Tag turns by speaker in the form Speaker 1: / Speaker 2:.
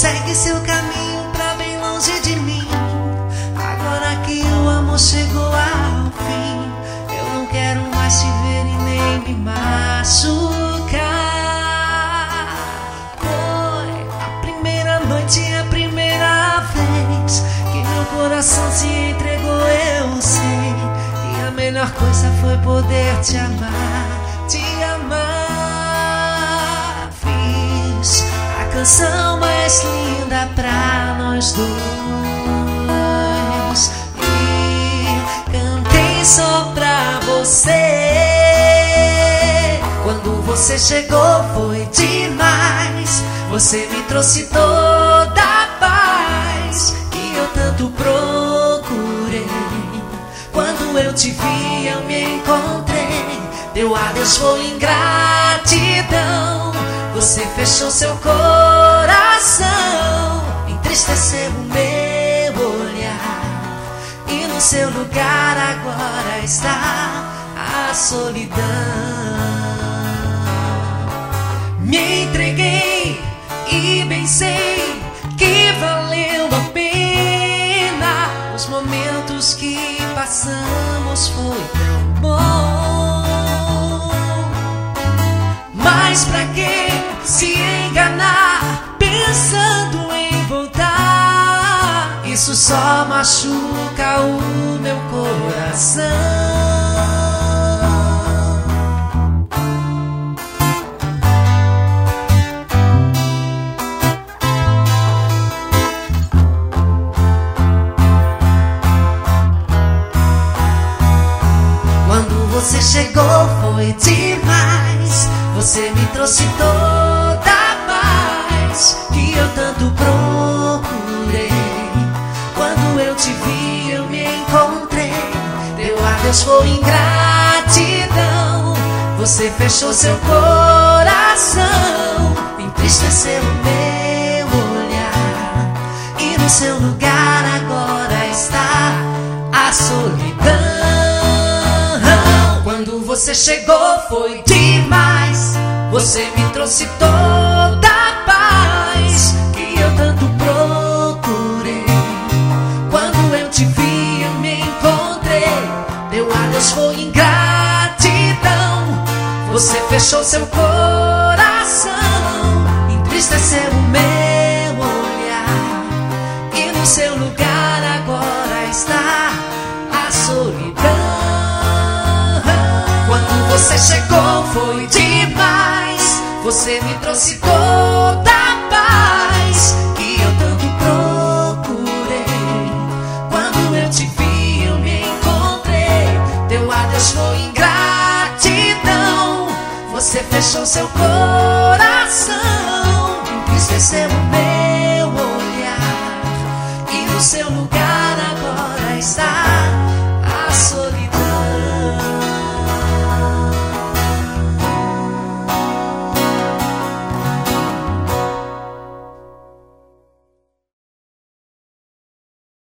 Speaker 1: segue seu caminho pra bem longe de mim. Agora que o amor chegou ao fim, eu não quero mais te ver e nem me machucar. Foi a primeira noite e a primeira vez que meu coração se entregou, eu sei. E a melhor coisa foi poder te amar, te amar. Fiz a canção mais linda pra nós dois e cantei só pra você. Quando você chegou foi demais, você me trouxe toda a paz que eu tanto procurei. Quando eu te vi eu me encontrei, teu adeus foi ingratidão. Você fechou seu coração, entristeceu o meu olhar, e no seu lugar agora está a solidão. Me entreguei e bem sei que valeu a pena. Os momentos que passamos foi tão bom. Mas pra que se enganar pensando em voltar? Isso só machuca o meu coração. Você chegou foi demais, você me trouxe toda a paz que eu tanto procurei. Quando eu te vi eu me encontrei, teu adeus foi ingratidão. Você fechou seu coração, entristeceu o meu olhar, e no seu lugar agora está a solidão. Quando você chegou foi demais, você me trouxe toda a paz que eu tanto procurei. Quando eu te vi eu me encontrei, teu adeus foi ingratidão. Você fechou seu coração, entristeceu o meu olhar, e no seu lugar agora está a solidão. Você chegou foi demais, você me trouxe toda a paz que eu tanto procurei. Quando eu te vi eu me encontrei, teu adeus foi ingratidão. Você fechou seu coração, entristeceu o meu olhar, e no seu lugar